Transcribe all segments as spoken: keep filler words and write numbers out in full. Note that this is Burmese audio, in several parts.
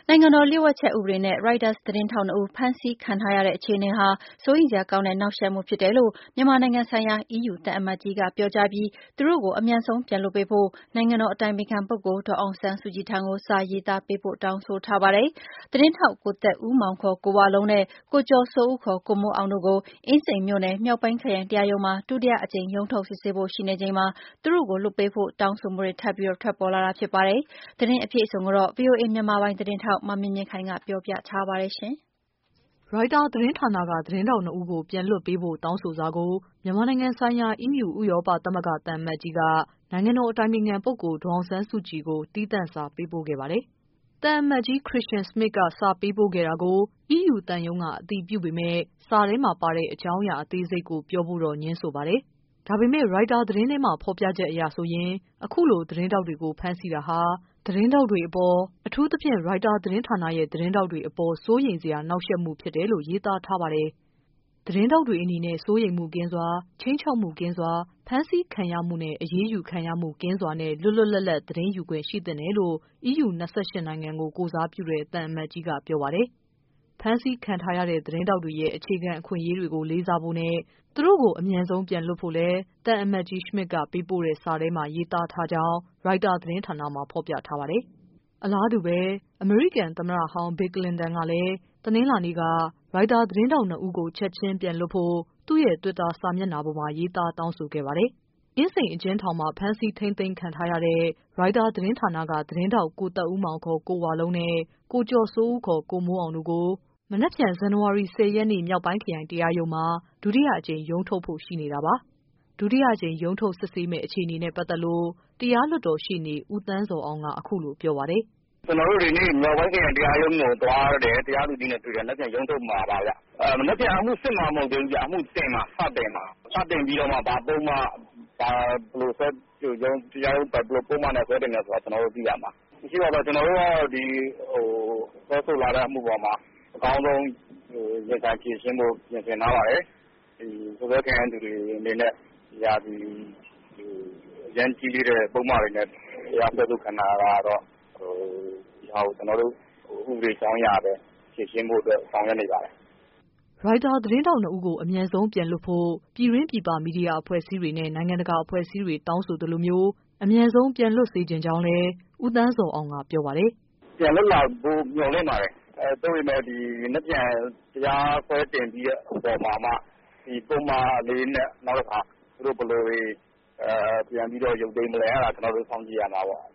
နိုင်ငံတော်လျှို့ဝှက်ချက်ဥပဒေနဲ့ ရိုက်တာသတင်းထောက်နှစ်ဦးဖမ်းဆီးခံထားရတဲ့အခြေအနေဟာစိုးရိမ်စရာကောင်းတဲ့နှောင့်ယှက်မှုဖြစ်တယ်လို့မြန်မာနိုင်ငံဆိုင်ရာ အီးယူသံအမတ်ကြီးကပြောကြားပြီးသူတို့ကိုအမြန်ဆုံးပြန်လွှတ်ပေးဖို့နိုင်ငံတော်အတိုင်ပင်ခံပုဂ္ဂိုလ်ဒေါ်အောင်ဆန်းစုကြည်ထံကိုစာရေးသားပေးပို့တောင်းဆိုထားပါတယ်။ သတင်းထောက်ကိုသက်ဦးမောင်ခေါ်ကိုဝလုံးနဲ့ကိုကျော်စိုးဦးခေါ်ကိုမိုးအောင်တို့ကိုအင်းစိန်မြို့နယ်မြောက်ပိုင်းခရိုင်တရားရုံးမှာဒုတိယအကြိမ်ရုံးထုတ်စစ်ဆေးဖို့ရှိနေချိန်မှာသူတို့ကိုလွှတ်ပေးဖို့တောင်းဆိုမှုတွေထပ်ပြီးထွက်ပေါ်လာတာဖြစ်ပါတယ်။ သတင်းအပြည့်အစုံကိုတော့ ဗွီအိုအေမြန်မာပိုင်းသတင်းထောက်မမြင့်မြင့်ခိုင်ကပြောပြထားပါတယ်။ရိုက်တာသတင်းဌာနကသတင်းထောက်နှစ်ဦးကိုပြန်လွှတ်ပေးဖို့တောင်းဆိုစာကိုမြန်မာနိုင်ငံဆိုင်ရာ အီးယူ ဥရောပသမဂ္ဂသံအမတ်ကြီးကနိုင်ငံတော်အတိုင်ပင်ခံပုဂ္ဂိုလ်ဒေါ်အောင်ဆန်းစုကြည်ကိုသီးသန့်စာပေးပို့ခဲ့ပါတယ်။ သံအမတ်ကြီး Kristian Schmidt ကစာပေးပို့ခဲ့တာကို အီးယူသံရုံးကအတည်ပြုပေမဲ့စာထဲမှာပါတဲ့အကြောင်းအရာအသေးစိတ်ကိုပြောဖို့တော့ငြင်းဆိုပါတယ်။ ဒါပေမဲ့ရိုက်တာသတင်းထဲမှာဖော်ပြချက်အရဆိုရင်အခုလိုသတင်းထောက်တွေကိုဖမ်းဆီးတာဟာသတင်းထောက်တွေအပေါ်အထူးသဖြင့်ရိုက်တာသတင်းဌာနရဲ့သတင်းထောက်တွေအပေါ်စိုးရိမ်စရာနှောင့်ယှက်မှုဖြစ်တယ်လို့ရေးသားထားပါတယ်။ သတင်းထောက်တွေအနေနဲ့စိုးရိမ်မှုကင်းစွာ၊ခြိမ်းခြောက်မှုကင်းစွာ၊ဖမ်းဆီးခံရမှုနဲ့အရေးယူခံရမှုကင်းစွာနဲ့လွတ်လွတ်လပ်လပ်သတင်းယူခွင့်ရှိသင့်တယ်လို့ အီးယူ ၂၈ နိုင်ငံကိုကိုယ်စားပြုတဲ့သံအမတ်ကြီးကပြောပါတယ်။ ဖမ်းဆီးခံထားရတဲ့သတင်းထောက်တွေရဲ့အခြေခံအခွင့်အရေးတွေကိုလေးစားဖို့နဲ့သူတို့ကိုအမြန်ဆုံးပြန်လွှတ်ဖို့လည်းသံအမတ်ကြီး Schmidt ကပေးပို့တဲ့စာထဲမှာရေးသားထားကြောင်းရိုက်တာသတင်းဌာနမှာဖော်ပြထားပါတယ်။ အလားတူပဲအမေရိကန်သမ္မတဟောင်း Bill Clinton ကလည်းတနင်္လာနေ့ကရိုက်တာသတင်းထောက်နှစ်ဦးကိုချက်ချင်းပြန်လွှတ်ဖို့သူ့ရဲ့တွစ်တာစာမျက်နှာပေါ်မှာရေးသားတောင်းဆိုခဲ့ပါတယ်။ အင်းစိန်အကျဉ်းထောင်မှာဖမ်းဆီးထိန်းသိမ်းခံထားရတဲ့ရိုက်တာသတင်းဌာနကသတင်းထောက်ကိုသက်ဦးမောင်ခေါ်ကိုဝလုံးနဲ့ကိုကျော်စိုးဦးခေါ်ကိုမိုးအောင်တို့ကိုမနက်ဖြန်ဇန်နဝါရီလ ၁၀ ရက်နေ့မြောက်ပိုင်းခရိုင်တရားရုံးမှာဒုတိယအကြိမ်ရုံးထုတ်ဖို့ရှိနေတာပါ။ ဒုတိယအကြိမ်ရုံးထုတ်စစ်ဆေးမယ့်အခြေအနေနဲ့ပတ်သက်လို့တရားလွှတ်တော်ရှေ့နေဦးသန်းဇော်အောင်ကအခုလိုပြောပါတယ်။ “ကျနော်တို့ဒီနေ့မြောက်ပိုင်းခရိုင်တရားရုံးကိုသွားတယ်။တရားသူကြီးနဲ့တွေ့တယ်။မနက်ဖြန်ရုံးထုတ်မှာပါဗျ။မနက်ဖြန်အမှုစစ်မှာမဟုတ်သေးဘူးဗျ။အမှုတင်မှာစတင်မှာ။စတင်ပြီးတော့မှဘာပုဒ်မဘာဘယ်လိုဆွဲတရားရုံးဘယ်ပုဒ်မနဲ့ဆွဲတင်မယ်ဆိုတာကျနော်တို့သိရမှာ။မရှိပါဘူးကျနော်တို့ကတော့ဒီဟိုဆွဲဆိုလာတဲ့အမှုပေါ်မှာအကောင်းဆုံးရင်ဆိုင်ဖြေရှင်းဖို့ပြင်ဆင်ထားပါတယ်။ဒီဆွဲခံရသူတွေအနေနဲ့ရာဒီအရမ်းကြီးလေးတဲ့ပုဒ်မတွေနဲ့တရားစွဲဆိုခံရတာကတော့ဟိုဒီဟာကိုကျနော်တို့ဥပဒေကြောင်းအရပဲဖြေရှင်းဖို့အတွက်ဆောင်ရွက်နေပါတယ်။ ” ရိုက်တာသတင်းထောက်နှစ်ဦးကိုအမြန်ဆုံးပြန်လွှတ်ဖို့ပြည်တွင်းပြည်ပမီဒီယာအဖွဲ့အစည်းတွေနဲ့နိုင်ငံတကာအဖွဲ့အစည်းတွေတောင်းဆိုသလိုမျိုးအမြန်ဆုံးပြန်လွှတ်စေချင်ကြောင်းလည်းဦးသန်းဇော်အောင်ကပြောပါတယ်။ “ပြန်လွှတ်လာဖို့မျှော်လင့်ပါတယ်။အဲသို့ပေမဲ့ဒီမနက်ဖြန်တရားစွဲတင်ပြီးတဲ့အပေါ်မှာမှဒီပုဒ်မလေးနဲ့နောက်တစ်ခါသူတို့ဘယ်လိုတွေအဲပြန်ပြီးတော့ရုပ်သိမ်းမလဲအဲဒါကျနော်တို့စောင့်ကြည့်ရမှာပေါ့။ ”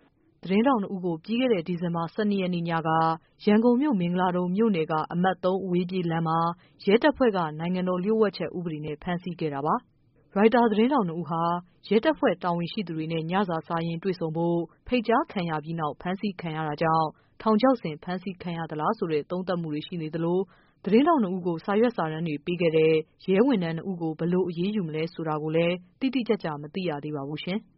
သတင်းထောက်နှစ်ဦးကိုပြီးခဲ့တဲ့ဒီဇင်ဘာလ ၁၂ ရက်နေ့ညကရန်ကုန်မြို့မင်္ဂလာဒုံမြို့နယ်ကအမှတ် သုံး အဝေးပြေးလမ်းမှာရဲတပ်ဖွဲ့ကနိုင်ငံတော်လျှို့ဝှက်ချက်ဥပဒေနဲ့ဖမ်းဆီးခဲ့တာပါ။ ရိုက်တာသတင်းထောက်နှစ်ဦးဟာရဲတပ်ဖွဲ့တာဝန်ရှိသူတွေနဲ့ညစာစားရင်းတွေ့ဆုံဖို့ဖိတ်ကြားခံရပြီးနောက်ဖမ်းဆီးခံရတာကြောင့်ထောင်ချောက်ဆင်ဖမ်းဆီးခံရသလားဆိုတဲ့သုံးသပ်မှုတွေရှိနေသလိုသတင်းထောက်နှစ်ဦးကိုစာရွက်စာတမ်းတွေပေးခဲ့တဲ့ရဲဝန်ထမ်းနှစ်ဦးကိုဘယ်လိုအရေးယူမလဲဆိုတာကိုလည်းတိတိကျကျမသိရသေးပါဘူးရှင်။